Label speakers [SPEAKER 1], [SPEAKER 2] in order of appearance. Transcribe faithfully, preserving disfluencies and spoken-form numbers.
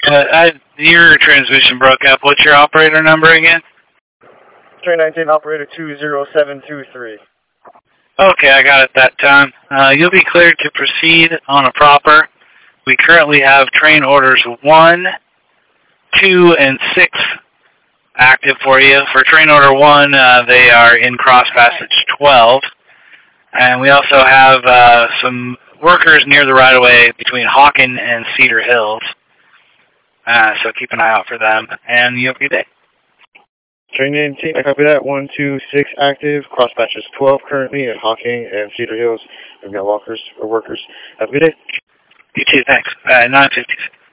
[SPEAKER 1] Uh, I, your transmission broke up. What's your operator number again?
[SPEAKER 2] Train nineteen, operator two zero seven two three.
[SPEAKER 1] Okay, I got it that time. Uh, you'll be cleared to proceed on a proper. We currently have train orders one, two, and six active for you. For train order one, uh, they are in cross passage twelve. And we also have uh, some workers near the right-of-way between Hawken and Cedar Hills. Uh, so keep an eye out for them, and you have a good day.
[SPEAKER 2] Train nineteen, I copy that. one two six active, cross patches twelve currently at Hawking and Cedar Hills. We've got walkers or workers. Have a good day.
[SPEAKER 1] You too, thanks. Uh, nine fifty-six.